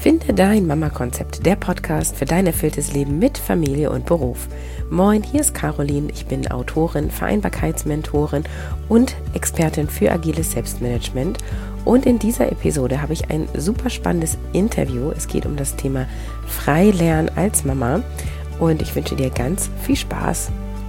Finde dein Mama-Konzept, der Podcast für dein erfülltes Leben mit Familie und Beruf. Moin, hier ist Caroline, ich bin Autorin, Vereinbarkeitsmentorin und Expertin für agiles Selbstmanagement. Und in dieser Episode habe ich ein super spannendes Interview. Es geht um das Thema Freilernen als Mama und ich wünsche dir ganz viel Spaß.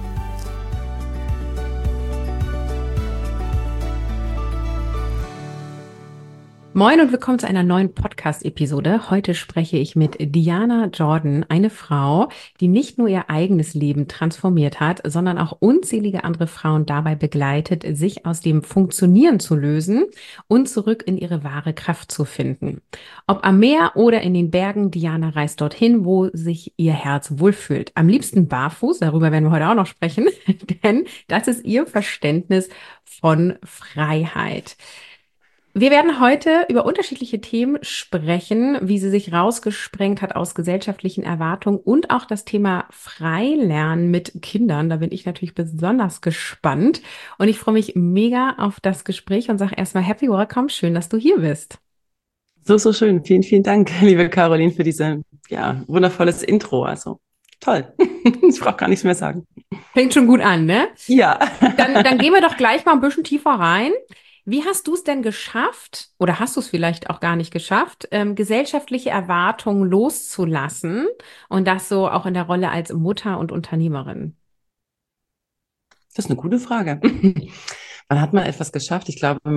Moin und willkommen zu einer neuen Podcast-Episode. Heute spreche ich mit Diana Jordan, eine Frau, die nicht nur ihr eigenes Leben transformiert hat, sondern auch unzählige andere Frauen dabei begleitet, sich aus dem Funktionieren zu lösen und zurück in ihre wahre Kraft zu finden. Ob am Meer oder in den Bergen, Diana reist dorthin, wo sich ihr Herz wohlfühlt. Am liebsten barfuß, darüber werden wir heute auch noch sprechen, denn das ist ihr Verständnis von Freiheit. Wir werden heute über unterschiedliche Themen sprechen, wie sie sich rausgesprengt hat aus gesellschaftlichen Erwartungen und auch das Thema Freilernen mit Kindern. Da bin ich natürlich besonders gespannt und ich freue mich mega auf das Gespräch und sage erstmal Happy Welcome, schön, dass du hier bist. So schön. Vielen, vielen Dank, liebe Caroline, für diese, wundervolles Intro. Also toll. Ich brauche gar nichts mehr sagen. Fängt schon gut an, ne? Ja. Dann gehen wir doch gleich mal ein bisschen tiefer rein. Wie hast du es denn geschafft, oder hast du es vielleicht auch gar nicht geschafft, gesellschaftliche Erwartungen loszulassen und das so auch in der Rolle als Mutter und Unternehmerin? Das ist eine gute Frage. Wann hat man etwas geschafft? Ich glaube,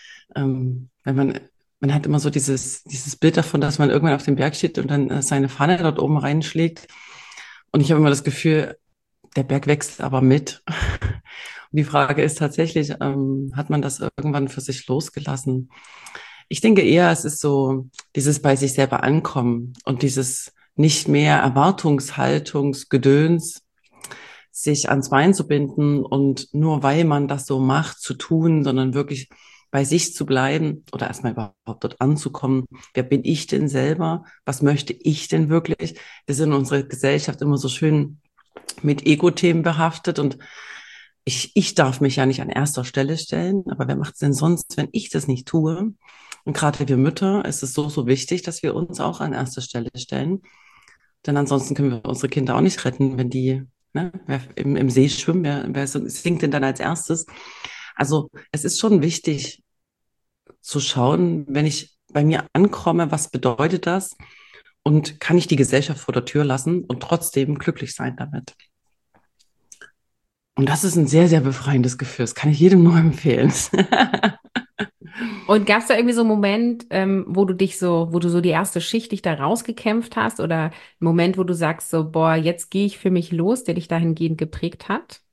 man hat immer so dieses Bild davon, dass man irgendwann auf dem Berg steht und dann seine Fahne dort oben reinschlägt. Und ich habe immer das Gefühl, der Berg wächst aber mit. Und die Frage ist tatsächlich, hat man das irgendwann für sich losgelassen? Ich denke eher, es ist so dieses bei sich selber ankommen und dieses nicht mehr Erwartungshaltungsgedöns, sich ans Bein zu binden und nur weil man das so macht, zu tun, sondern wirklich bei sich zu bleiben oder erstmal überhaupt dort anzukommen. Wer bin ich denn selber? Was möchte ich denn wirklich? Wir sind in unserer Gesellschaft immer so schön mit Ego-Themen behaftet und ich darf mich ja nicht an erster Stelle stellen, aber wer macht es denn sonst, wenn ich das nicht tue? Und gerade wir Mütter ist es so wichtig, dass wir uns auch an erster Stelle stellen. Denn ansonsten können wir unsere Kinder auch nicht retten, wenn die wer im See schwimmen, wer singt denn dann als erstes? Also es ist schon wichtig zu schauen, wenn ich bei mir ankomme, was bedeutet das? Und kann ich die Gesellschaft vor der Tür lassen und trotzdem glücklich sein damit? Und das ist ein sehr, sehr befreiendes Gefühl. Das kann ich jedem nur empfehlen. Und gab es da irgendwie so einen Moment, wo du so die erste Schicht dich da rausgekämpft hast oder einen Moment, wo du sagst so, boah, jetzt gehe ich für mich los, der dich dahingehend geprägt hat?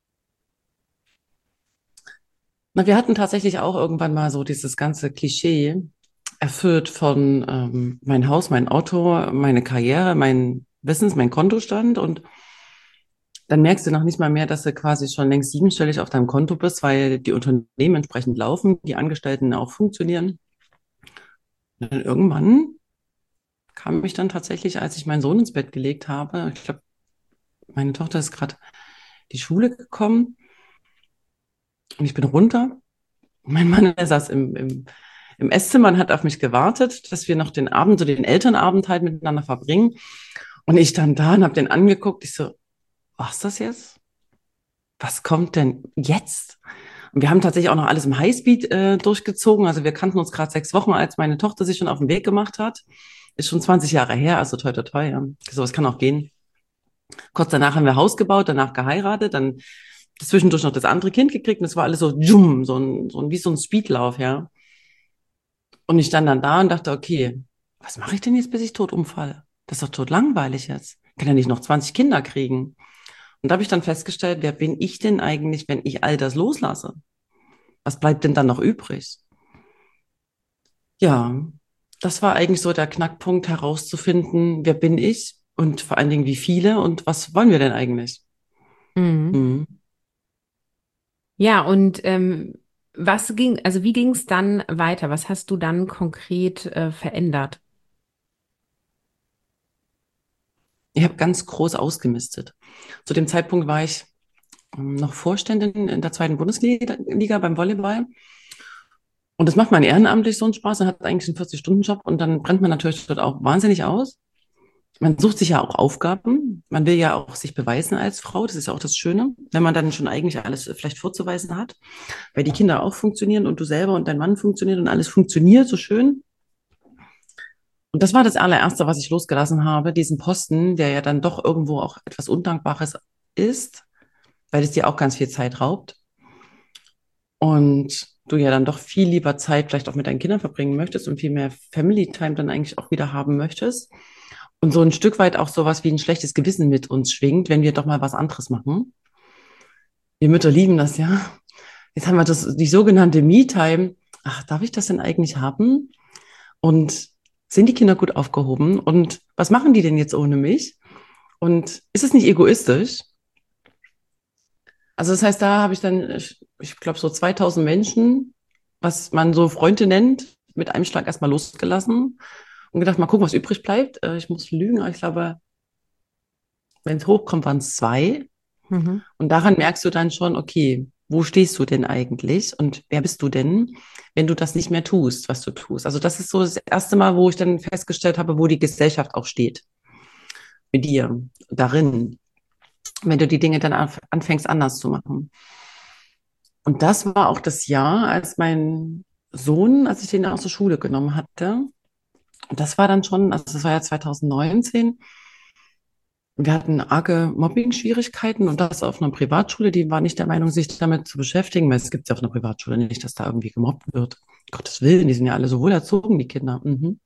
Na, wir hatten tatsächlich auch irgendwann mal so dieses ganze Klischee erfüllt von mein Haus, mein Auto, meine Karriere, mein Wissens, mein Kontostand und dann merkst du noch nicht mal mehr, dass du quasi schon längst siebenstellig auf deinem Konto bist, weil die Unternehmen entsprechend laufen, die Angestellten auch funktionieren. Und dann irgendwann kam ich dann tatsächlich, als ich meinen Sohn ins Bett gelegt habe, ich glaube, meine Tochter ist gerade die Schule gekommen und ich bin runter. Mein Mann, der saß im Esszimmer und hat auf mich gewartet, dass wir noch den Abend, so den Elternabend halt miteinander verbringen. Und ich dann da und habe den angeguckt. Ich so, was ist das jetzt? Was kommt denn jetzt? Und wir haben tatsächlich auch noch alles im Highspeed durchgezogen. Also wir kannten uns gerade 6 Wochen, als meine Tochter sich schon auf den Weg gemacht hat. Ist schon 20 Jahre her, also toi, toi, toi. Ja. Sowas kann auch gehen. Kurz danach haben wir Haus gebaut, danach geheiratet, dann zwischendurch noch das andere Kind gekriegt und es war alles so, wie so ein Speedlauf, ja. Und ich stand dann da und dachte, okay, was mache ich denn jetzt, bis ich tot umfalle? Das ist doch tot langweilig jetzt. Ich kann ja nicht noch 20 Kinder kriegen. Und da habe ich dann festgestellt, wer bin ich denn eigentlich, wenn ich all das loslasse? Was bleibt denn dann noch übrig? Ja, das war eigentlich so der Knackpunkt, herauszufinden, wer bin ich und vor allen Dingen, wie viele und was wollen wir denn eigentlich? Mhm. Mhm. Ja, und wie ging es dann weiter? Was hast du dann konkret verändert? Ich habe ganz groß ausgemistet. Zu dem Zeitpunkt war ich noch Vorständin in der zweiten Bundesliga beim Volleyball. Und das macht man ehrenamtlich so einen Spaß. Man hat eigentlich einen 40-Stunden-Job und dann brennt man natürlich dort auch wahnsinnig aus. Man sucht sich ja auch Aufgaben. Man will ja auch sich beweisen als Frau. Das ist ja auch das Schöne, wenn man dann schon eigentlich alles vielleicht vorzuweisen hat, weil die Kinder auch funktionieren und du selber und dein Mann funktionieren und alles funktioniert so schön. Und das war das allererste, was ich losgelassen habe, diesen Posten, der ja dann doch irgendwo auch etwas Undankbares ist, weil es dir auch ganz viel Zeit raubt und du ja dann doch viel lieber Zeit vielleicht auch mit deinen Kindern verbringen möchtest und viel mehr Family Time dann eigentlich auch wieder haben möchtest. Und so ein Stück weit auch sowas wie ein schlechtes Gewissen mit uns schwingt, wenn wir doch mal was anderes machen. Wir Mütter lieben das ja. Jetzt haben wir die sogenannte Me-Time. Ach, darf ich das denn eigentlich haben? Und sind die Kinder gut aufgehoben? Und was machen die denn jetzt ohne mich? Und ist es nicht egoistisch? Also das heißt, da habe ich dann, ich glaube, so 2000 Menschen, was man so Freunde nennt, mit einem Schlag erstmal losgelassen und gedacht, mal gucken, was übrig bleibt. Ich muss lügen, aber ich glaube, wenn es hochkommt, waren es zwei. Mhm. Und daran merkst du dann schon, okay, wo stehst du denn eigentlich und wer bist du denn, wenn du das nicht mehr tust, was du tust? Also das ist so das erste Mal, wo ich dann festgestellt habe, wo die Gesellschaft auch steht. Mit dir, darin, wenn du die Dinge dann anfängst anders zu machen. Und das war auch das Jahr, als mein Sohn, als ich den aus der Schule genommen hatte. Und das war dann schon, also das war ja 2019. Wir hatten arge Mobbing-Schwierigkeiten und das auf einer Privatschule. Die war nicht der Meinung, sich damit zu beschäftigen, weil es gibt ja auf einer Privatschule nicht, dass da irgendwie gemobbt wird. Gottes Willen, die sind ja alle so wohl erzogen, die Kinder. Mhm.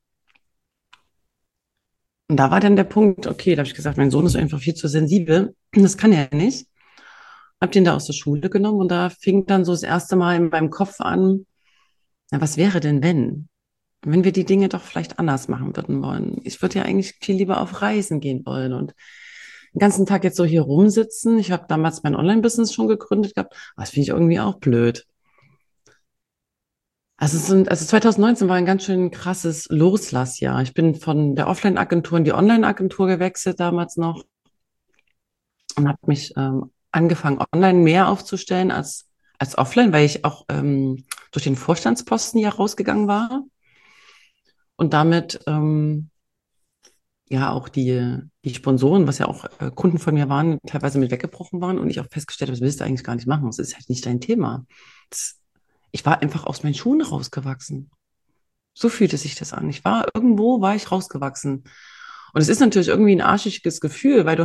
Und da war dann der Punkt, okay, da habe ich gesagt, mein Sohn ist einfach viel zu sensibel. Das kann er nicht. Hab den da aus der Schule genommen und da fing dann so das erste Mal in meinem Kopf an, na, was wäre denn, wenn wir die Dinge doch vielleicht anders machen würden wollen? Ich würde ja eigentlich viel lieber auf Reisen gehen wollen und den ganzen Tag jetzt so hier rumsitzen. Ich habe damals mein Online-Business schon gegründet gehabt. Aber das finde ich irgendwie auch blöd. Also 2019 war ein ganz schön krasses Loslassjahr. Ich bin von der Offline-Agentur in die Online-Agentur gewechselt damals noch und habe mich angefangen, online mehr aufzustellen als offline, weil ich auch durch den Vorstandsposten ja rausgegangen war und damit ja auch die Sponsoren, was ja auch Kunden von mir waren, teilweise mit weggebrochen waren und ich auch festgestellt habe, das willst du eigentlich gar nicht machen. Das ist halt nicht dein Thema. Ich war einfach aus meinen Schuhen rausgewachsen. So fühlte sich das an. War ich rausgewachsen. Und es ist natürlich irgendwie ein arschiges Gefühl, weil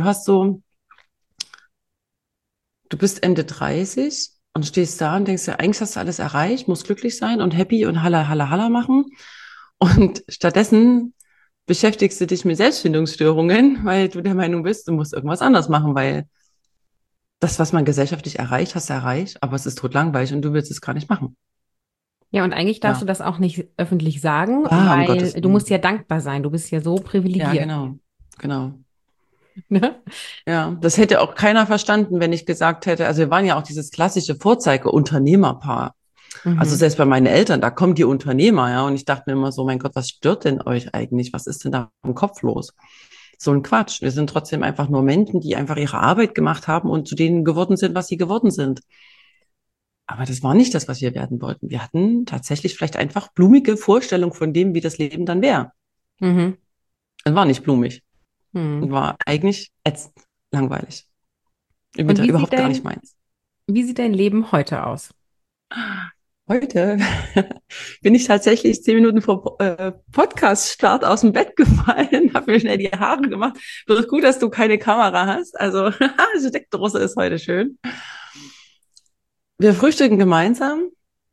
du bist Ende 30 und stehst da und denkst dir, eigentlich hast du alles erreicht, musst glücklich sein und happy und halla, halla, halla machen. Und stattdessen beschäftigst du dich mit Selbstfindungsstörungen, weil du der Meinung bist, du musst irgendwas anders machen, weil das, was man gesellschaftlich erreicht, hast du erreicht, aber es ist totlangweilig und du willst es gar nicht machen. Ja, und eigentlich darfst du Ja. das auch nicht öffentlich sagen, Ah, um weil Gottes du musst ja Willen. dankbar sein. Du bist ja so Ja, privilegiert. genau. Genau. Ne? Ja, das hätte auch keiner verstanden, wenn ich gesagt hätte, also wir waren ja auch dieses klassische Vorzeige-Unternehmerpaar. Also Mhm. selbst bei meinen Eltern, da kommen die Unternehmer, ja, und ich dachte mir immer so, mein Gott, was stört denn euch eigentlich? Was ist denn da im Kopf los? So ein Quatsch. Wir sind trotzdem einfach nur Menschen, die einfach ihre Arbeit gemacht haben und zu denen geworden sind, was sie geworden sind. Aber das war nicht das, was wir werden wollten. Wir hatten tatsächlich vielleicht einfach blumige Vorstellungen von dem, wie das Leben dann wäre. Mhm. Es war nicht blumig und Mhm. war eigentlich ätzend, langweilig. Und Überhaupt gar nicht meins. wie sieht dein Leben heute aus? Heute bin ich tatsächlich 10 Minuten vor Podcast-Start aus dem Bett gefallen, habe mir schnell die Haare gemacht. Wird gut, dass du keine Kamera hast. Also, Steckdose ist heute schön. Wir frühstücken gemeinsam.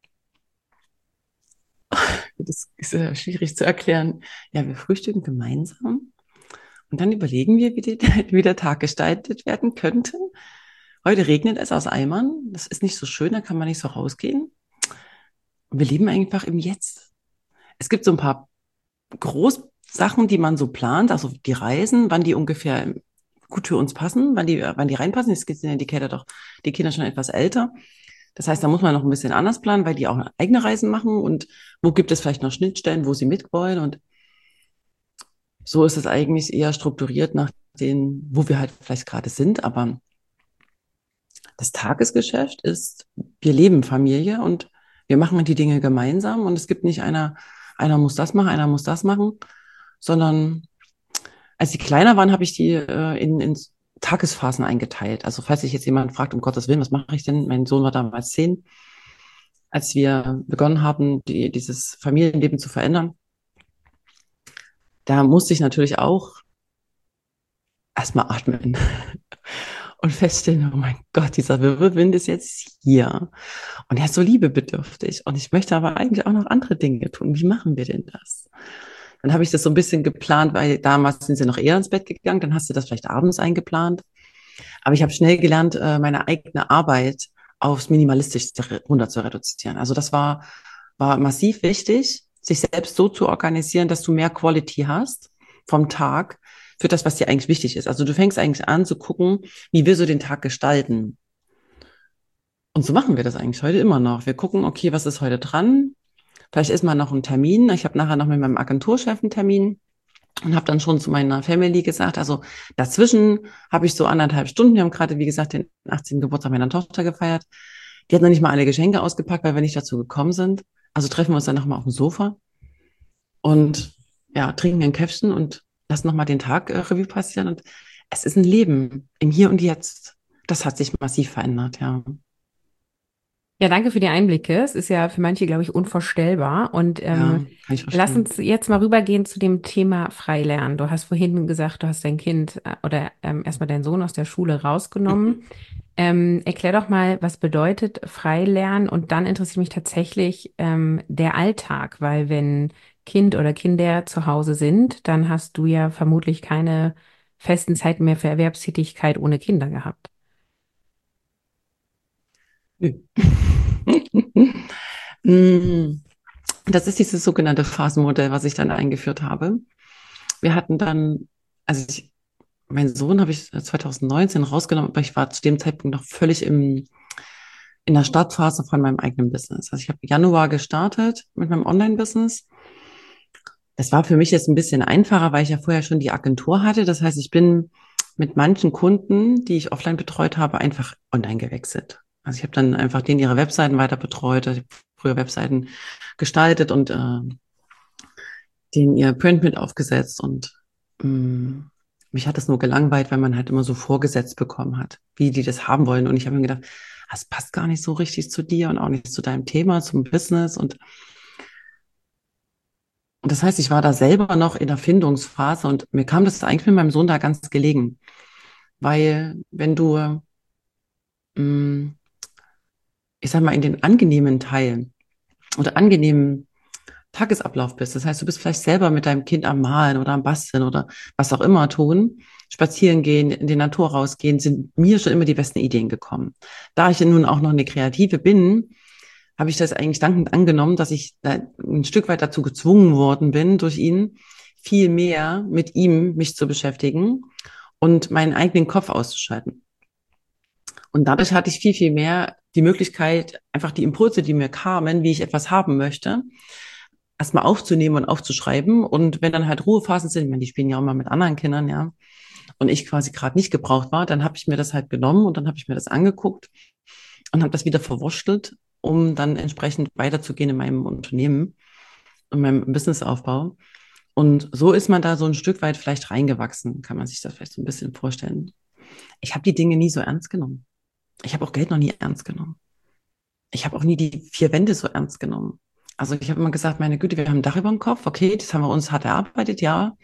Das ist schwierig zu erklären. Ja, wir frühstücken gemeinsam und dann überlegen wir, wie der Tag gestaltet werden könnte. Heute regnet es aus Eimern. Das ist nicht so schön, da kann man nicht so rausgehen. Und wir leben einfach im Jetzt. Es gibt so ein paar Großsachen, die man so plant, also die Reisen, wann die ungefähr gut für uns passen, wann die reinpassen. Jetzt sind ja die Kinder schon etwas älter. Das heißt, da muss man noch ein bisschen anders planen, weil die auch eigene Reisen machen und wo gibt es vielleicht noch Schnittstellen, wo sie mit wollen. Und so ist es eigentlich eher strukturiert nach den, wo wir halt vielleicht gerade sind. Aber das Tagesgeschäft ist, wir leben Familie und Wir machen die Dinge gemeinsam und es gibt nicht einer muss das machen, einer muss das machen, sondern als die kleiner waren, habe ich die in Tagesphasen eingeteilt. Also falls sich jetzt jemand fragt, um Gottes Willen, was mache ich denn? Mein Sohn war damals 10, als wir begonnen haben, dieses Familienleben zu verändern. Da musste ich natürlich auch erstmal atmen und feststellen, oh mein Gott, dieser Wirbelwind ist jetzt hier. Und er ist so liebebedürftig. Und ich möchte aber eigentlich auch noch andere Dinge tun. Wie machen wir denn das? Dann habe ich das so ein bisschen geplant, weil damals sind sie noch eher ins Bett gegangen. Dann hast du das vielleicht abends eingeplant. Aber ich habe schnell gelernt, meine eigene Arbeit aufs Minimalistischste runter zu reduzieren. Also das war massiv wichtig, sich selbst so zu organisieren, dass du mehr Quality hast vom Tag für das, was dir eigentlich wichtig ist. Also du fängst eigentlich an zu gucken, wie willst du den Tag gestalten? Und so machen wir das eigentlich heute immer noch. Wir gucken, okay, was ist heute dran? Vielleicht ist mal noch ein Termin. Ich habe nachher noch mit meinem Agenturchef einen Termin und habe dann schon zu meiner Family gesagt, also dazwischen habe ich so 1,5 Stunden. Wir haben gerade, wie gesagt, den 18. Geburtstag meiner Tochter gefeiert. Die hat noch nicht mal alle Geschenke ausgepackt, weil wir nicht dazu gekommen sind. Also treffen wir uns dann nochmal auf dem Sofa und ja, trinken ein Käffchen und lassen nochmal den Tag Revue passieren. Und es ist ein Leben im Hier und Jetzt. Das hat sich massiv verändert, ja. Ja, danke für die Einblicke. Es ist ja für manche, glaube ich, unvorstellbar. Und Ja, kann ich lass verstehen. uns jetzt mal rübergehen zu dem Thema Freilernen. Du hast vorhin gesagt, du hast dein Kind oder erstmal deinen Sohn aus der Schule rausgenommen. Erklär doch mal, was bedeutet Freilernen? Und dann interessiert mich tatsächlich der Alltag, weil wenn Kind oder Kinder zu Hause sind, dann hast du ja vermutlich keine festen Zeiten mehr für Erwerbstätigkeit ohne Kinder gehabt. Nö. Mm, Das ist dieses sogenannte Phasenmodell, was ich dann eingeführt habe. Wir hatten dann, also meinen Sohn habe ich 2019 rausgenommen, aber ich war zu dem Zeitpunkt noch völlig in der Startphase von meinem eigenen Business. Also ich habe Januar gestartet mit meinem Online-Business. Das war für mich jetzt ein bisschen einfacher, weil ich ja vorher schon die Agentur hatte. Das heißt, ich bin mit manchen Kunden, die ich offline betreut habe, einfach online gewechselt. Also ich habe dann einfach denen ihre Webseiten weiter betreut, ich habe früher Webseiten gestaltet und denen ihr Print mit aufgesetzt und mich hat das nur gelangweilt, weil man halt immer so vorgesetzt bekommen hat, wie die das haben wollen. Und ich habe mir gedacht, das passt gar nicht so richtig zu dir und auch nicht zu deinem Thema, zum Business. Und das heißt, ich war da selber noch in der Findungsphase und mir kam das eigentlich mit meinem Sohn da ganz gelegen. Weil wenn du, mh, ich sag mal, in den angenehmen Teilen oder angenehmen Tagesablauf bist. Das heißt, du bist vielleicht selber mit deinem Kind am Malen oder am Basteln oder was auch immer tun, spazieren gehen, in die Natur rausgehen, sind mir schon immer die besten Ideen gekommen. Da ich ja nun auch noch eine Kreative bin, habe ich das eigentlich dankend angenommen, dass ich da ein Stück weit dazu gezwungen worden bin, durch ihn viel mehr mit ihm mich zu beschäftigen und meinen eigenen Kopf auszuschalten. Und dadurch hatte ich viel, viel mehr die Möglichkeit, einfach die Impulse, die mir kamen, wie ich etwas haben möchte, erstmal aufzunehmen und aufzuschreiben. Und wenn dann halt Ruhephasen sind, ich meine, die spielen ja auch mal mit anderen Kindern, ja, und ich quasi gerade nicht gebraucht war, dann habe ich mir das halt genommen und dann habe ich mir das angeguckt und habe das wieder verwurschtelt, um dann entsprechend weiterzugehen in meinem Unternehmen, in meinem Businessaufbau. Und so ist man da so ein Stück weit vielleicht reingewachsen, kann man sich das vielleicht so ein bisschen vorstellen. Ich habe die Dinge nie so ernst genommen. Ich habe auch Geld noch nie ernst genommen. Ich habe auch nie die vier Wände so ernst genommen. Also ich habe immer gesagt, meine Güte, wir haben ein Dach über dem Kopf, okay, das haben wir uns hart erarbeitet, ja.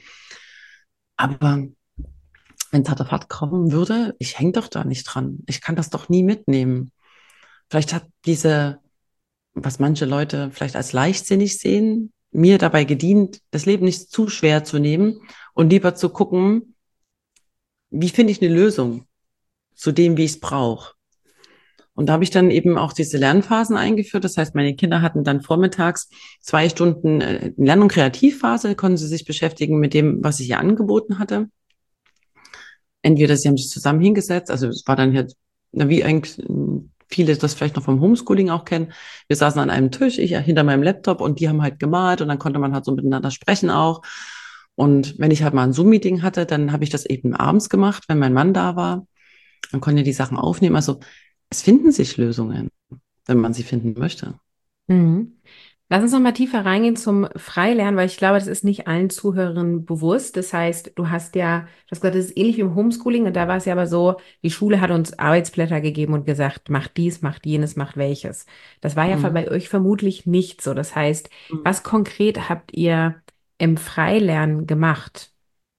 Aber wenn es hart auf hart kommen würde, ich hänge doch da nicht dran. Ich kann das doch nie mitnehmen. Vielleicht hat diese, was manche Leute vielleicht als leichtsinnig sehen, mir dabei gedient, das Leben nicht zu schwer zu nehmen und lieber zu gucken, wie finde ich eine Lösung zu dem, wie ich es brauche. Und da habe ich dann eben auch diese Lernphasen eingeführt. Das heißt, meine Kinder hatten dann vormittags 2 Stunden Lern- und Kreativphase, konnten sie sich beschäftigen mit dem, was ich ihr angeboten hatte. Entweder sie haben sich zusammen hingesetzt, also es war dann hier, na, wie eigentlich viele das vielleicht noch vom Homeschooling auch kennen. Wir saßen an einem Tisch, ich hinter meinem Laptop und die haben halt gemalt und dann konnte man halt so miteinander sprechen auch. Und wenn ich halt mal ein Zoom-Meeting hatte, dann habe ich das eben abends gemacht, wenn mein Mann da war. Dann konnte er die Sachen aufnehmen. Also es finden sich Lösungen, wenn man sie finden möchte. Mhm. Lass uns noch mal tiefer reingehen zum Freilernen, weil ich glaube, das ist nicht allen Zuhörern bewusst. Das heißt, du hast gesagt, das ist ähnlich wie im Homeschooling und da war es ja aber so, die Schule hat uns Arbeitsblätter gegeben und gesagt, macht dies, macht jenes, macht welches. Das war ja Mhm. bei euch vermutlich nicht so. Das heißt, Mhm. was konkret habt ihr im Freilernen gemacht?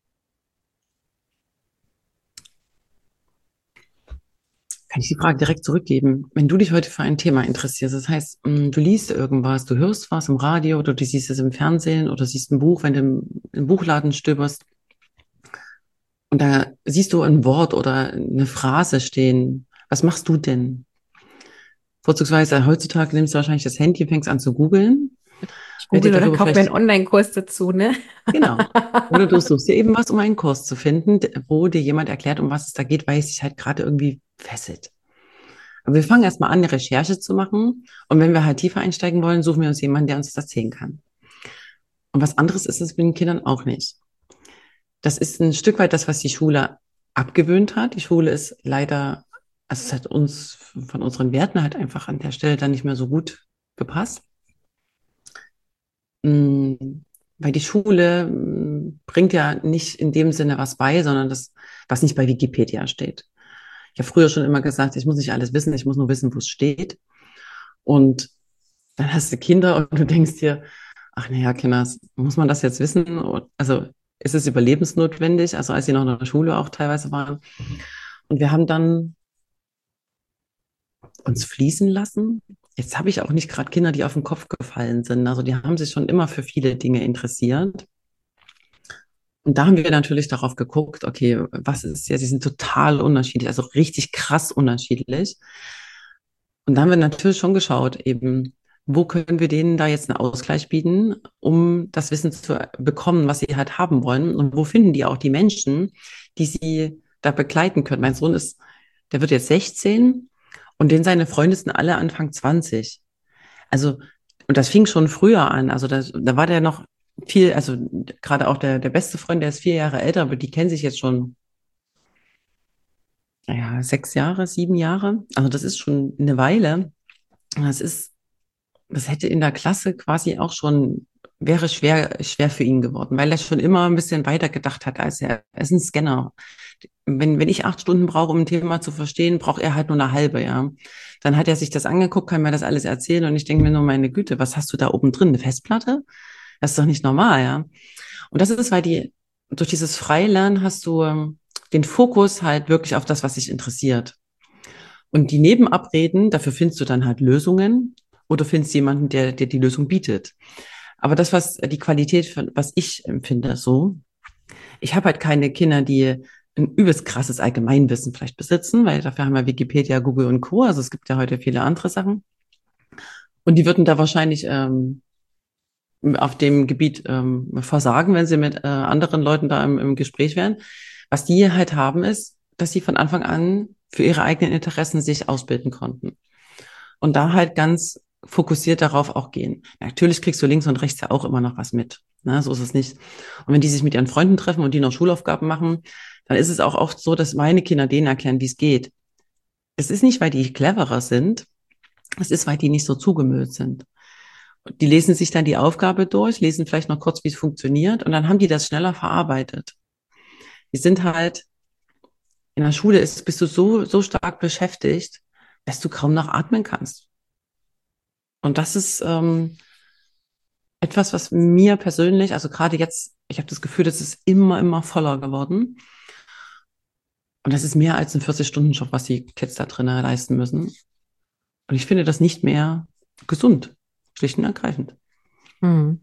Kann ich die Frage direkt zurückgeben? Wenn du dich heute für ein Thema interessierst, das heißt, du liest irgendwas, du hörst was im Radio oder du siehst es im Fernsehen oder siehst ein Buch, wenn du im Buchladen stöberst und da siehst du ein Wort oder eine Phrase stehen, was machst du denn? Vorzugsweise heutzutage nimmst du wahrscheinlich das Handy, fängst an zu googeln, Ich weil dir google oder darüber kaufe mir einen vielleicht, Online-Kurs dazu, ne? genau, oder du suchst dir eben was, um einen Kurs zu finden, wo dir jemand erklärt, um was es da geht, weil es dich halt gerade irgendwie fesselt. Aber wir fangen erstmal an, eine Recherche zu machen. Und wenn wir halt tiefer einsteigen wollen, suchen wir uns jemanden, der uns das erzählen kann. Und was anderes ist es mit den Kindern auch nicht. Das ist ein Stück weit das, was die Schule abgewöhnt hat. Die Schule ist leider, also es hat uns von unseren Werten halt einfach an der Stelle dann nicht mehr so gut gepasst. Mm, Weil die Schule bringt ja nicht in dem Sinne was bei, sondern das, was nicht bei Wikipedia steht. Ich habe früher schon immer gesagt, ich muss nicht alles wissen, ich muss nur wissen, wo es steht. Und dann hast du Kinder und du denkst dir, ach naja, Kinders, muss man das jetzt wissen? Also ist es überlebensnotwendig? Also als sie noch in der Schule auch teilweise waren. Und wir haben dann uns fließen lassen. Jetzt habe ich auch nicht gerade Kinder, die auf den Kopf gefallen sind. Also die haben sich schon immer für viele Dinge interessiert. Und da haben wir natürlich darauf geguckt, okay, was ist ja, sie sind total unterschiedlich, also richtig krass unterschiedlich. Und da haben wir natürlich schon geschaut, eben, wo können wir denen da jetzt einen Ausgleich bieten, um das Wissen zu bekommen, was sie halt haben wollen. Und wo finden die auch die Menschen, die sie da begleiten können. Mein Sohn ist, der wird jetzt 16 und den seine Freunde sind alle Anfang 20. Also, und das fing schon früher an. Also da war der noch viel, also gerade auch der beste Freund, der ist 4 Jahre älter, aber die kennen sich jetzt schon, naja, 6 Jahre, 7 Jahre. Also das ist schon eine Weile. Und das hätte in der Klasse quasi auch schon, wäre schwer für ihn geworden, weil er schon immer ein bisschen weiter gedacht hat als er. Er ist ein Scanner. Wenn ich 8 Stunden brauche, um ein Thema zu verstehen, braucht er halt nur eine halbe, ja. Dann hat er sich das angeguckt, kann mir das alles erzählen und ich denke mir nur, meine Güte, was hast du da oben drin? Eine Festplatte? Das ist doch nicht normal, ja. Und das ist, weil durch dieses Freilernen hast du den Fokus halt wirklich auf das, was dich interessiert. Und die Nebenabreden, dafür findest du dann halt Lösungen oder findest jemanden, der dir die Lösung bietet. Aber das, was die Qualität, was ich empfinde, so, ich habe halt keine Kinder, die ein übelst krasses Allgemeinwissen vielleicht besitzen, weil dafür haben wir Wikipedia, Google und Co. Also es gibt ja heute viele andere Sachen. Und die würden da wahrscheinlich auf dem Gebiet versagen, wenn sie mit anderen Leuten da im Gespräch wären. Was die halt haben, ist, dass sie von Anfang an für ihre eigenen Interessen sich ausbilden konnten. Und da halt ganz fokussiert darauf auch gehen. Natürlich kriegst du links und rechts ja auch immer noch was mit. Ne? So ist es nicht. Und wenn die sich mit ihren Freunden treffen und die noch Schulaufgaben machen, dann ist es auch oft so, dass meine Kinder denen erklären, wie es geht. Es ist nicht, weil die cleverer sind, es ist, weil die nicht so zugemüllt sind. Die lesen sich dann die Aufgabe durch, lesen vielleicht noch kurz, wie es funktioniert und dann haben die das schneller verarbeitet. Die sind halt, in der Schule bist du so stark beschäftigt, dass du kaum noch atmen kannst. Und das ist etwas, was mir persönlich, also gerade jetzt, ich habe das Gefühl, das ist immer voller geworden. Und das ist mehr als ein 40-Stunden-Job, was die Kids da drinnen leisten müssen. Und ich finde das nicht mehr gesund, schlicht und ergreifend. Hm.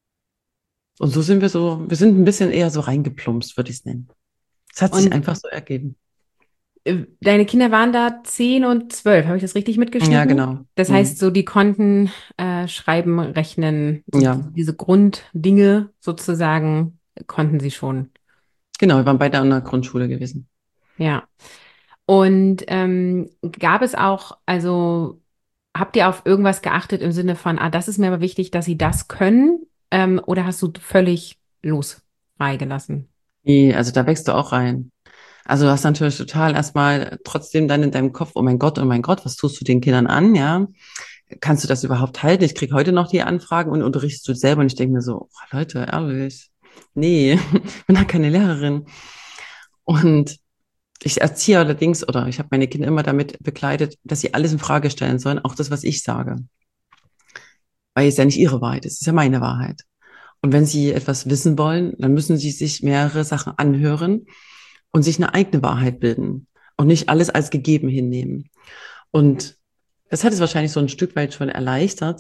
Und so sind wir sind ein bisschen eher so reingeplumpst, würde ich es nennen. Es hat sich Und einfach so ergeben. deine Kinder waren da 10 und 12, habe ich das richtig Ja, mitgeschnitten? genau. Das heißt, Hm. so die konnten schreiben, rechnen, so Ja, diese Grunddinge sozusagen konnten sie schon. genau. Wir waren beide an der Grundschule gewesen. Ja. Und gab es auch, also habt ihr auf irgendwas geachtet im Sinne von, ah, das ist mir aber wichtig, dass sie das können? Oder hast du völlig los freigelassen? Nee, also da wächst du auch rein. Also du hast natürlich total erstmal trotzdem dann in deinem Kopf, oh mein Gott, was tust du den Kindern an, ja? kannst du das überhaupt halten? Ich kriege heute noch die Anfragen und unterrichtest du selber und ich denke mir so, oh, Leute, ehrlich, nee, ich bin da keine Lehrerin. Und ich erziehe allerdings, oder ich habe meine Kinder immer damit begleitet, dass sie alles in Frage stellen sollen, auch das, was ich sage. Weil es ja nicht ihre Wahrheit ist, es ist ja meine Wahrheit. Und wenn sie etwas wissen wollen, dann müssen sie sich mehrere Sachen anhören und sich eine eigene Wahrheit bilden und nicht alles als gegeben hinnehmen. Und das hat es wahrscheinlich so ein Stück weit schon erleichtert.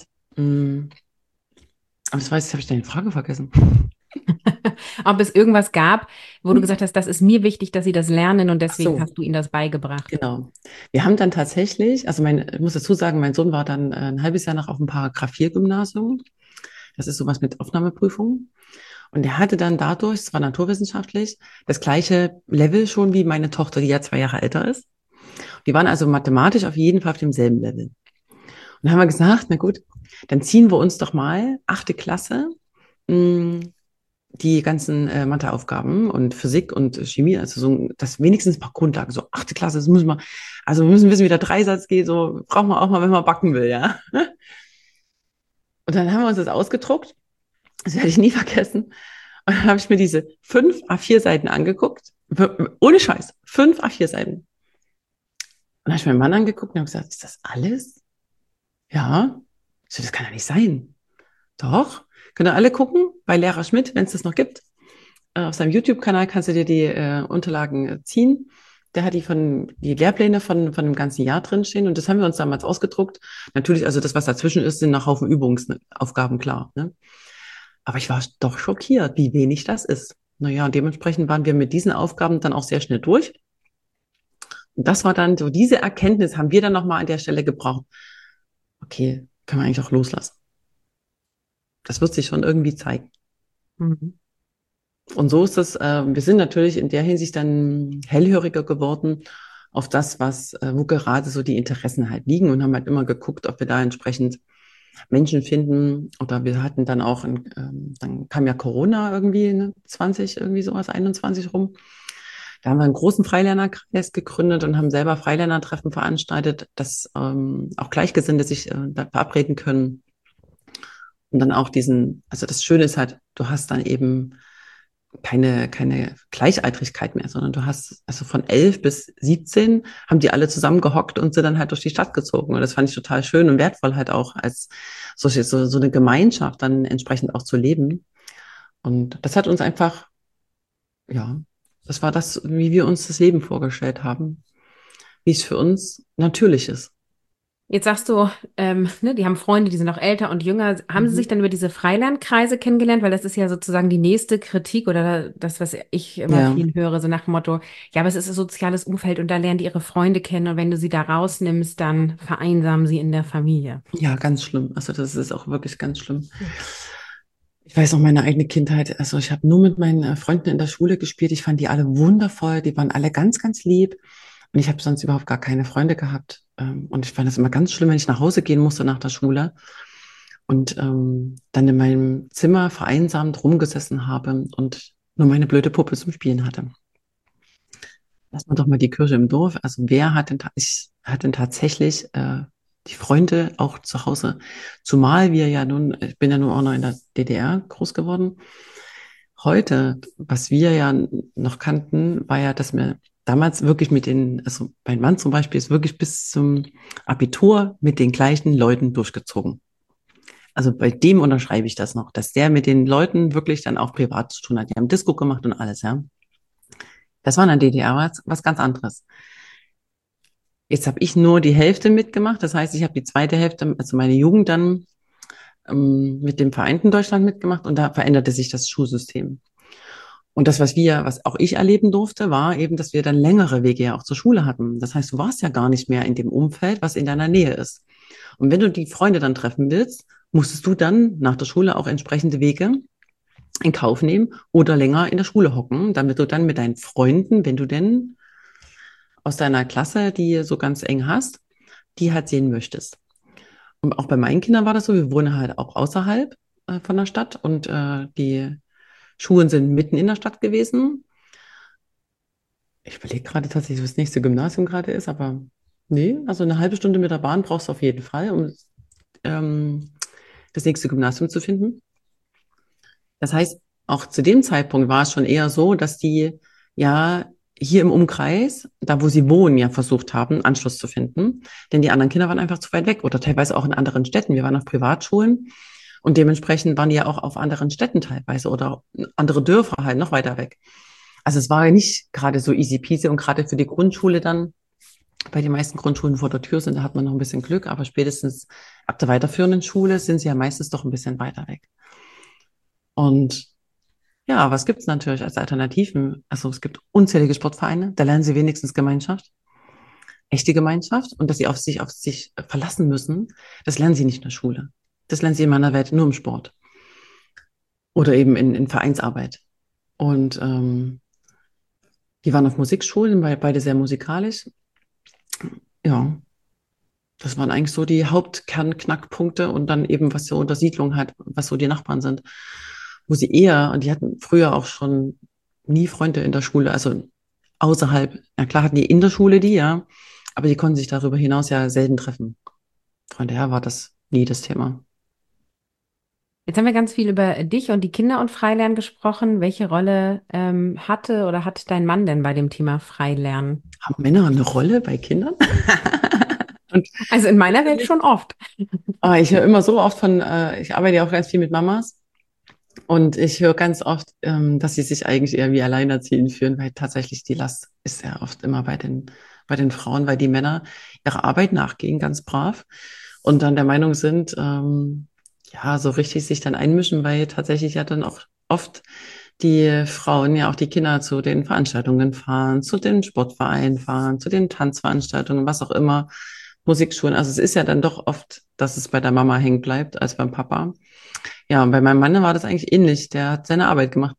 Aber das weiß ich, habe ich deine Frage vergessen. Ob es irgendwas gab, wo du gesagt hast, das ist mir wichtig, dass sie das lernen und Ach deswegen so, hast du ihnen das beigebracht. genau. Wir haben dann tatsächlich, also ich muss dazu sagen, mein Sohn war dann ein halbes Jahr noch auf dem Paragraph 4 Gymnasium. Das ist sowas mit Aufnahmeprüfung. Und er hatte dann dadurch, es war naturwissenschaftlich, das gleiche Level schon wie meine Tochter, die ja 2 Jahre älter ist. Die waren also mathematisch auf jeden Fall auf demselben Level. Und dann haben wir gesagt, na gut, dann ziehen wir uns doch mal 8. Klasse mh, die ganzen Matheaufgaben und Physik und Chemie, also so, das wenigstens ein paar Grundlagen, so 8. Klasse, das müssen wir, also wir müssen wissen, wie der Dreisatz geht, so braucht man auch mal, wenn man backen will, ja. Und dann haben wir uns das ausgedruckt, das werde ich nie vergessen. Und dann habe ich mir diese 5 A4 Seiten angeguckt, ohne Scheiß, 5 A4 Seiten. Und dann habe ich meinen Mann angeguckt und habe gesagt, ist das alles? Ja. Ich so, das kann ja nicht sein. Doch. Könnt ihr alle gucken bei Lehrer Schmidt, wenn es das noch gibt. Auf seinem YouTube-Kanal kannst du dir die Unterlagen ziehen. Der hat die Lehrpläne von dem ganzen Jahr drinstehen und das haben wir uns damals ausgedruckt. Natürlich, also das, was dazwischen ist, sind nach Haufen Übungsaufgaben, klar. Ne? Aber ich war doch schockiert, wie wenig das ist. Naja, und dementsprechend waren wir mit diesen Aufgaben dann auch sehr schnell durch. Und das war dann so, diese Erkenntnis haben wir dann nochmal an der Stelle gebraucht. Okay, können wir eigentlich auch loslassen. Das wird sich schon irgendwie zeigen. Mhm. Und so ist es, wir sind natürlich in der Hinsicht dann hellhöriger geworden auf das, wo gerade so die Interessen halt liegen und haben halt immer geguckt, ob wir da entsprechend Menschen finden. Oder wir hatten dann auch, dann kam ja Corona irgendwie, ne, 20, irgendwie sowas, 21 rum. Da haben wir einen großen Freilernerkreis gegründet und haben selber Freilernertreffen veranstaltet, dass auch Gleichgesinnte sich da verabreden können. Und dann auch also das Schöne ist halt, du hast dann eben keine Gleichaltrigkeit mehr, sondern du hast, also von 11 bis 17 haben die alle zusammen gehockt und sind dann halt durch die Stadt gezogen. Und das fand ich total schön und wertvoll halt auch als so eine Gemeinschaft dann entsprechend auch zu leben. Und das hat uns einfach, ja, das war das, wie wir uns das Leben vorgestellt haben, wie es für uns natürlich ist. Jetzt sagst du, ne, die haben Freunde, die sind auch älter und jünger. Haben sie sich Mhm. dann über diese Freilernkreise kennengelernt? Weil das ist ja sozusagen die nächste Kritik oder das, was ich immer Ja, viel höre, so nach dem Motto, ja, aber es ist ein soziales Umfeld und da lernen die ihre Freunde kennen und wenn du sie da rausnimmst, dann vereinsamen sie in der Familie. ja, ganz schlimm. Also das ist auch wirklich ganz schlimm. Ich weiß noch meine eigene Kindheit. Also ich habe nur mit meinen Freunden in der Schule gespielt. Ich fand die alle wundervoll. Die waren alle ganz, ganz lieb. Und ich habe sonst überhaupt gar keine Freunde gehabt. Und ich fand das immer ganz schlimm, wenn ich nach Hause gehen musste nach der Schule und dann in meinem Zimmer vereinsamt rumgesessen habe und nur meine blöde Puppe zum Spielen hatte. Lass mal doch mal die Kirche im Dorf. Also wer hat ich hatte tatsächlich die Freunde auch zu Hause. Zumal wir ja nun, ich bin ja nun auch noch in der DDR groß geworden. Heute, was wir ja noch kannten, war ja, dass wir damals wirklich also mein Mann zum Beispiel ist wirklich bis zum Abitur mit den gleichen Leuten durchgezogen. Also bei dem unterschreibe ich das noch, dass der mit den Leuten wirklich dann auch privat zu tun hat. Die haben Disco gemacht und alles, ja. Das war in der DDR was ganz anderes. Jetzt habe ich nur die Hälfte mitgemacht. Das heißt, ich habe die zweite Hälfte, also meine Jugend dann mit dem vereinten Deutschland mitgemacht und da veränderte sich das Schulsystem. Und das, was auch ich erleben durfte, war eben, dass wir dann längere Wege ja auch zur Schule hatten. Das heißt, du warst ja gar nicht mehr in dem Umfeld, was in deiner Nähe ist. Und wenn du die Freunde dann treffen willst, musstest du dann nach der Schule auch entsprechende Wege in Kauf nehmen oder länger in der Schule hocken, damit du dann mit deinen Freunden, wenn du denn aus deiner Klasse, die so ganz eng hast, die halt sehen möchtest. Und auch bei meinen Kindern war das so, wir wohnen halt auch außerhalb von der Stadt und die Schulen sind mitten in der Stadt gewesen. Ich überlege gerade tatsächlich, was das nächste Gymnasium gerade ist, aber nee, also eine halbe Stunde mit der Bahn brauchst du auf jeden Fall. das nächste Gymnasium zu finden. Das heißt, auch zu dem Zeitpunkt war es schon eher so, dass die ja hier im Umkreis, da wo sie wohnen, ja versucht haben, Anschluss zu finden. Denn die anderen Kinder waren einfach zu weit weg oder teilweise auch in anderen Städten. Wir waren auf Privatschulen und dementsprechend waren die ja auch auf anderen Städten teilweise oder andere Dörfer halt noch weiter weg. Also es war ja nicht gerade so easy peasy und gerade für die Grundschule dann, bei den meisten Grundschulen vor der Tür sind, da hat man noch ein bisschen Glück, aber spätestens ab der weiterführenden Schule sind sie ja meistens doch ein bisschen weiter weg. Und ja, was gibt's natürlich als Alternativen? Also es gibt unzählige Sportvereine, da lernen sie wenigstens Gemeinschaft, echte Gemeinschaft und dass sie auf sich verlassen müssen, das lernen sie nicht in der Schule. Das lernen sie in meiner Welt nur im Sport oder eben in Vereinsarbeit. Und die waren auf Musikschulen, weil beide sehr musikalisch. Ja, das waren eigentlich so die Hauptkernknackpunkte und dann eben, was so unter Siedlung hat, was so die Nachbarn sind, wo sie eher, und die hatten früher auch schon nie Freunde in der Schule, also außerhalb, ja klar hatten die in der Schule die, ja, aber die konnten sich darüber hinaus ja selten treffen. Von daher war das nie das Thema. Jetzt haben wir ganz viel über dich und die Kinder und Freilernen gesprochen. Welche Rolle hatte oder hat dein Mann denn bei dem Thema Freilernen? Haben Männer eine Rolle bei Kindern? Und Also in meiner Welt schon oft. ich höre immer so oft ich arbeite ja auch ganz viel mit Mamas. Und ich höre ganz oft, dass sie sich eigentlich eher wie alleinerziehend fühlen, weil tatsächlich die Last ist ja oft immer bei den Frauen, weil die Männer ihrer Arbeit nachgehen, ganz brav, und dann der Meinung sind, ja, so richtig sich dann einmischen, weil tatsächlich ja dann auch oft die Frauen ja auch die Kinder zu den Veranstaltungen fahren, zu den Sportvereinen fahren, zu den Tanzveranstaltungen, was auch immer, Musikschulen. Also es ist ja dann doch oft, dass es bei der Mama hängen bleibt als beim Papa. Ja, und bei meinem Mann war das eigentlich ähnlich. Der hat seine Arbeit gemacht.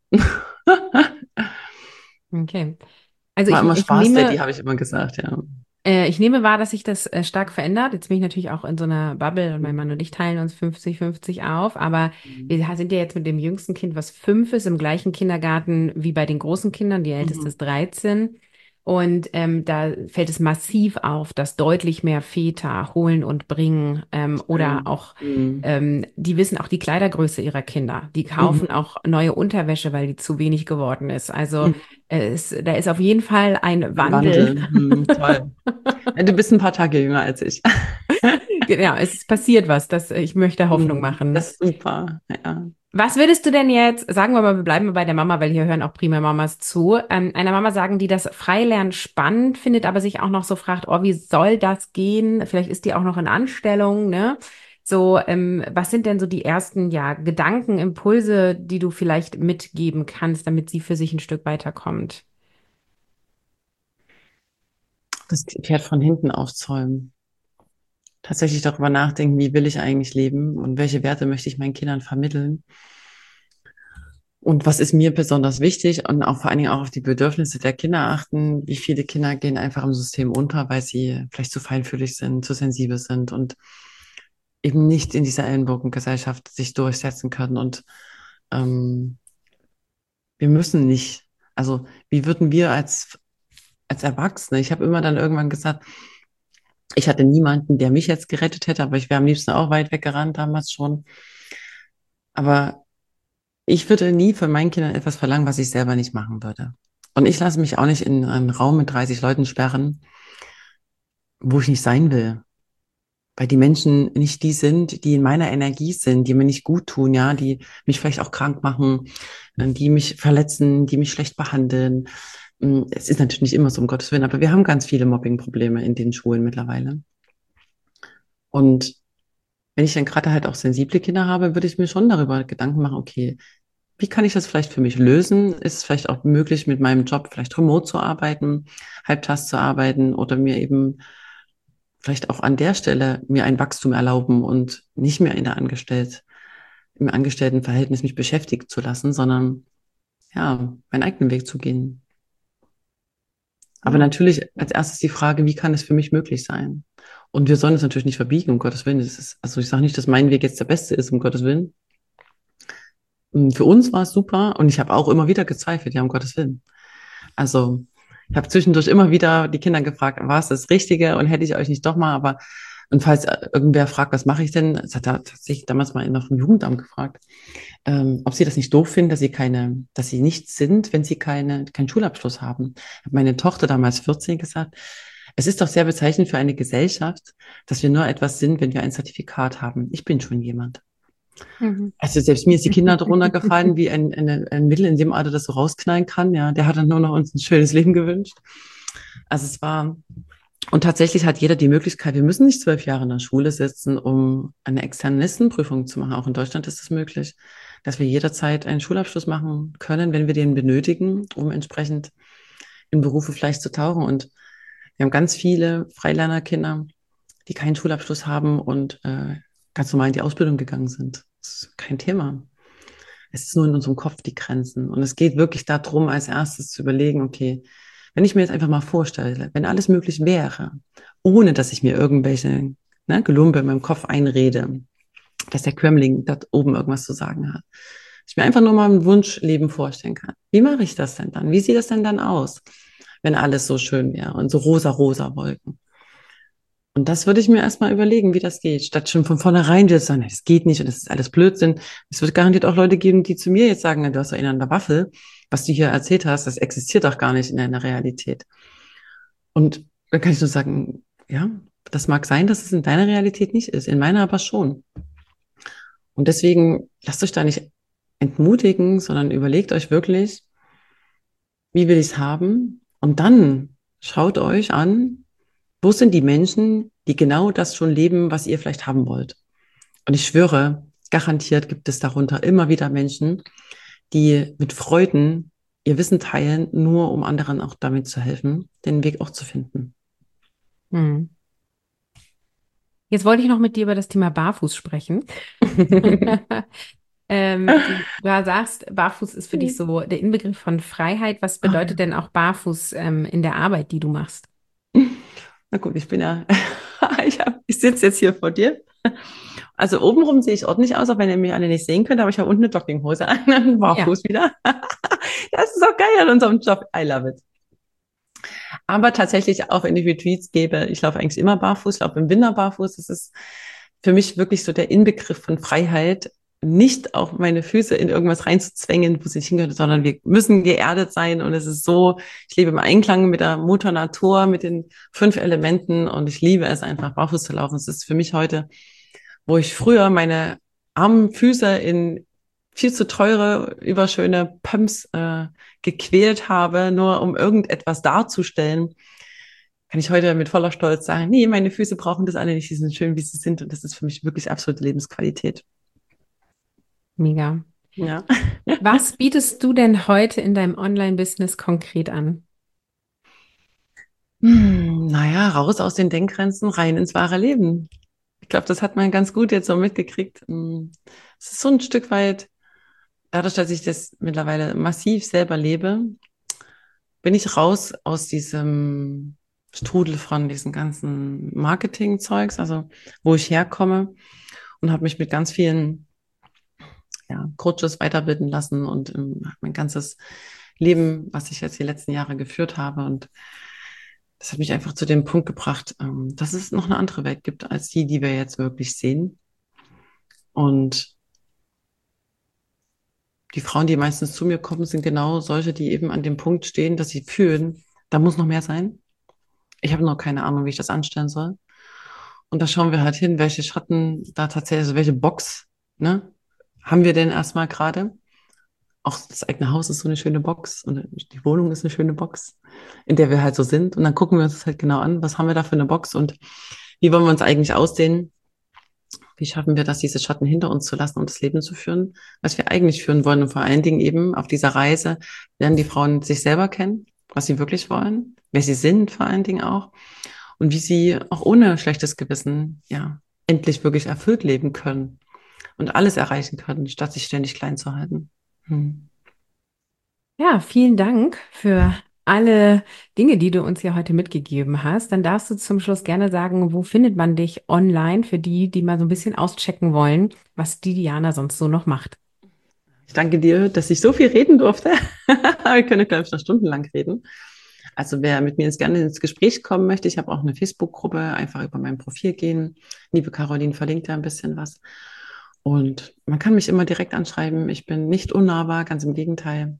Okay. Also War immer ich Spaß, Daddy, nehme habe ich immer gesagt, ja. Ich nehme wahr, dass sich das stark verändert. Jetzt bin ich natürlich auch in so einer Bubble und mein Mann und ich teilen uns 50-50 auf. Aber wir sind ja jetzt mit dem jüngsten Kind, was 5 ist, im gleichen Kindergarten wie bei den großen Kindern. Die älteste Mhm. ist 13. Und da fällt es massiv auf, dass deutlich mehr Väter holen und bringen oder Schön. auch, Mhm. die wissen auch die Kleidergröße ihrer Kinder. Die kaufen Mhm. auch neue Unterwäsche, weil die zu wenig geworden ist. Also Mhm. da ist auf jeden Fall ein Ein Wandel. Wandel. Mhm. Toll. Ja, du bist ein paar Tage jünger als ich. Ja, es ist passiert was, ich möchte Hoffnung Mhm. machen. Das ist super. Ja. Was würdest du denn jetzt, sagen wir mal, wir bleiben mal bei der Mama, weil hier hören auch primär Mamas zu, einer Mama sagen, die das Freilernen spannend findet, aber sich auch noch so fragt, oh, wie soll das gehen? Vielleicht ist die auch noch in Anstellung, ne? So, was sind denn so die ersten, ja, Gedanken, Impulse, die du vielleicht mitgeben kannst, damit sie für sich ein Stück weiterkommt? Das Pferd von hinten aufzäumen. Tatsächlich darüber nachdenken, wie will ich eigentlich leben und welche Werte möchte ich meinen Kindern vermitteln. Und was ist mir besonders wichtig und auch vor allen Dingen auch auf die Bedürfnisse der Kinder achten. Wie viele Kinder gehen einfach im System unter, weil sie vielleicht zu feinfühlig sind, zu sensibel sind und eben nicht in dieser Ellenbogengesellschaft sich durchsetzen können. Und ähm, wir müssen nicht, also wie würden wir als Erwachsene, ich habe immer dann irgendwann gesagt, ich hatte niemanden, der mich jetzt gerettet hätte, aber ich wäre am liebsten auch weit weggerannt damals schon. Aber ich würde nie von meinen Kindern etwas verlangen, was ich selber nicht machen würde. Und ich lasse mich auch nicht in einen Raum mit 30 Leuten sperren, wo ich nicht sein will. Weil die Menschen nicht die sind, die in meiner Energie sind, die mir nicht gut tun, ja, die mich vielleicht auch krank machen, die mich verletzen, die mich schlecht behandeln. Es ist natürlich nicht immer so, um Gottes Willen, aber wir haben ganz viele Mobbing-Probleme in den Schulen mittlerweile. Und wenn ich dann gerade halt auch sensible Kinder habe, würde ich mir schon darüber Gedanken machen, okay, wie kann ich das vielleicht für mich lösen? Ist es vielleicht auch möglich, mit meinem Job vielleicht remote zu arbeiten, halbtags zu arbeiten oder mir eben vielleicht auch an der Stelle mir ein Wachstum erlauben und nicht mehr im Angestelltenverhältnis mich beschäftigt zu lassen, sondern ja, meinen eigenen Weg zu gehen. Aber Ja. natürlich als erstes die Frage, wie kann es für mich möglich sein? Und wir sollen es natürlich nicht verbiegen, um Gottes Willen. Also ich sage nicht, dass mein Weg jetzt der beste ist, um Gottes Willen. Für uns war es super und ich habe auch immer wieder gezweifelt, ja, um Gottes Willen. Also ich habe zwischendurch immer wieder die Kinder gefragt, war es das Richtige und hätte ich euch nicht doch mal, aber Und falls irgendwer fragt, was mache ich denn, das hat er tatsächlich damals mal einer vom Jugendamt gefragt, ob sie das nicht doof finden, dass sie nichts sind, wenn sie keinen Schulabschluss haben. Hat meine Tochter damals 14 gesagt, es ist doch sehr bezeichnend für eine Gesellschaft, dass wir nur etwas sind, wenn wir ein Zertifikat haben. Ich bin schon jemand. Mhm. Also selbst mir ist die Kinder darunter gefallen, wie ein Mittel in dem Alter das so rausknallen kann. Ja, der hat dann nur noch uns ein schönes Leben gewünscht. Also es war, und tatsächlich hat jeder die Möglichkeit, wir müssen nicht 12 Jahre in der Schule sitzen, um eine externe Listenprüfung zu machen. Auch in Deutschland ist es möglich, dass wir jederzeit einen Schulabschluss machen können, wenn wir den benötigen, um entsprechend in Berufe vielleicht zu tauchen. Und wir haben ganz viele Freilernerkinder, die keinen Schulabschluss haben und ganz normal in die Ausbildung gegangen sind. Das ist kein Thema. Es ist nur in unserem Kopf die Grenzen. Und es geht wirklich darum, als erstes zu überlegen, okay, wenn ich mir jetzt einfach mal vorstelle, wenn alles möglich wäre, ohne dass ich mir irgendwelche Gelumpe in meinem Kopf einrede, dass der Kremling da oben irgendwas zu sagen hat. Ich mir einfach nur mal ein Wunschleben vorstellen kann. Wie mache ich das denn dann? Wie sieht das denn dann aus, wenn alles so schön wäre und so rosa Wolken? Und das würde ich mir erstmal überlegen, wie das geht, statt schon von vornherein zu sagen, das geht nicht und das ist alles Blödsinn. Es wird garantiert auch Leute geben, die zu mir jetzt sagen, du hast doch einen an der Waffel, was du hier erzählt hast, das existiert doch gar nicht in deiner Realität. Und dann kann ich nur sagen, ja, das mag sein, dass es in deiner Realität nicht ist, in meiner aber schon. Und deswegen lasst euch da nicht entmutigen, sondern überlegt euch wirklich, wie will ich es haben? Und dann schaut euch an, wo sind die Menschen, die genau das schon leben, was ihr vielleicht haben wollt? Und ich schwöre, garantiert gibt es darunter immer wieder Menschen, die mit Freuden ihr Wissen teilen, nur um anderen auch damit zu helfen, den Weg auch zu finden. Hm. Jetzt wollte ich noch mit dir über das Thema Barfuß sprechen. Du sagst, Barfuß ist für dich so der Inbegriff von Freiheit. Was Ah, bedeutet denn auch Barfuß in der Arbeit, die du machst? na gut, ich sitze jetzt hier vor dir. Also obenrum sehe ich ordentlich aus, auch wenn ihr mich alle nicht sehen könnt, aber ich habe unten eine Jogginghose an, und Ja. barfuß wieder. Das ist auch geil an unserem Job. I love it. Aber tatsächlich auch, wenn ich Retreats gebe, ich laufe eigentlich immer barfuß, ich laufe im Winter barfuß. Das ist für mich wirklich so der Inbegriff von Freiheit, nicht auch meine Füße in irgendwas reinzuzwängen, wo sie nicht hingehören, sondern wir müssen geerdet sein. Und es ist so, ich lebe im Einklang mit der Mutter Natur, mit den 5 Elementen und ich liebe es einfach, barfuß zu laufen. Es ist für mich heute, wo ich früher meine armen Füße in viel zu teure, überschöne Pumps gequält habe, nur um irgendetwas darzustellen, kann ich heute mit voller Stolz sagen, nee, meine Füße brauchen das alle nicht, die sind schön, wie sie sind. Und das ist für mich wirklich absolute Lebensqualität. Mega. Ja. Was bietest du denn heute in deinem Online-Business konkret an? Naja, raus aus den Denkgrenzen, rein ins wahre Leben. Ich glaube, das hat man ganz gut jetzt so mitgekriegt. Es ist so ein Stück weit, dadurch, dass ich das mittlerweile massiv selber lebe, bin ich raus aus diesem Strudel von diesen ganzen Marketing-Zeugs, also wo ich herkomme und habe mich mit ganz vielen Coaches weiterbilden lassen und mein ganzes Leben, was ich jetzt die letzten Jahre geführt habe. Und das hat mich einfach zu dem Punkt gebracht, dass es noch eine andere Welt gibt als die, die wir jetzt wirklich sehen. Und die Frauen, die meistens zu mir kommen, sind genau solche, die eben an dem Punkt stehen, dass sie fühlen, da muss noch mehr sein. Ich habe noch keine Ahnung, wie ich das anstellen soll. Und da schauen wir halt hin, welche Schatten da tatsächlich, also welche Box, ne, haben wir denn erstmal gerade? Auch das eigene Haus ist so eine schöne Box und die Wohnung ist eine schöne Box, in der wir halt so sind. Und dann gucken wir uns das halt genau an, was haben wir da für eine Box und wie wollen wir uns eigentlich ausdehnen? Wie schaffen wir das, diese Schatten hinter uns zu lassen und das Leben zu führen, was wir eigentlich führen wollen? Und vor allen Dingen eben auf dieser Reise lernen die Frauen sich selber kennen, was sie wirklich wollen, wer sie sind vor allen Dingen auch und wie sie auch ohne schlechtes Gewissen, ja, endlich wirklich erfüllt leben können und alles erreichen können, statt sich ständig klein zu halten. Hm. Ja, vielen Dank für alle Dinge, die du uns hier heute mitgegeben hast. Dann darfst du zum Schluss gerne sagen, wo findet man dich online für die, die mal so ein bisschen auschecken wollen, was die Diana sonst so noch macht. Ich danke dir, dass ich so viel reden durfte. Wir können, glaube ich, noch stundenlang reden. Also wer mit mir gerne ins Gespräch kommen möchte, ich habe auch eine Facebook-Gruppe, einfach über mein Profil gehen. Liebe Caroline verlinkt da ein bisschen was. Und man kann mich immer direkt anschreiben. Ich bin nicht unnahbar, ganz im Gegenteil.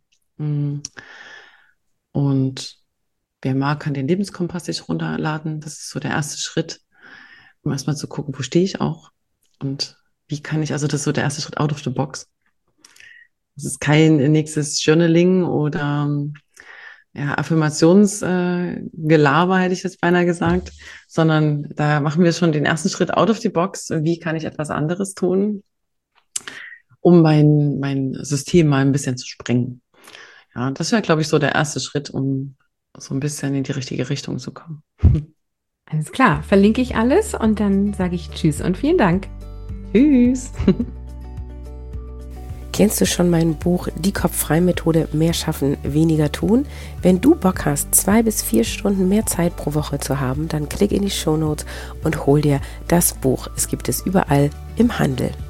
Und wer mag, kann den Lebenskompass sich runterladen. Das ist so der erste Schritt, um erstmal zu gucken, wo stehe ich auch und wie kann ich, also das ist so der erste Schritt out of the box. Das ist kein nächstes Journaling oder ja, Affirmationsgelaber, hätte ich jetzt beinahe gesagt, sondern da machen wir schon den ersten Schritt out of the box. Wie kann ich etwas anderes tun, um mein System mal ein bisschen zu sprengen? Ja, das wäre, glaube ich, so der erste Schritt, um so ein bisschen in die richtige Richtung zu kommen. Alles klar, verlinke ich alles und dann sage ich Tschüss und vielen Dank. Tschüss. Kennst du schon mein Buch Die Kopf-Frei-Methode Mehr schaffen, weniger tun? Wenn du Bock hast, 2 bis 4 Stunden mehr Zeit pro Woche zu haben, dann klick in die Shownotes und hol dir das Buch. Es gibt es überall im Handel.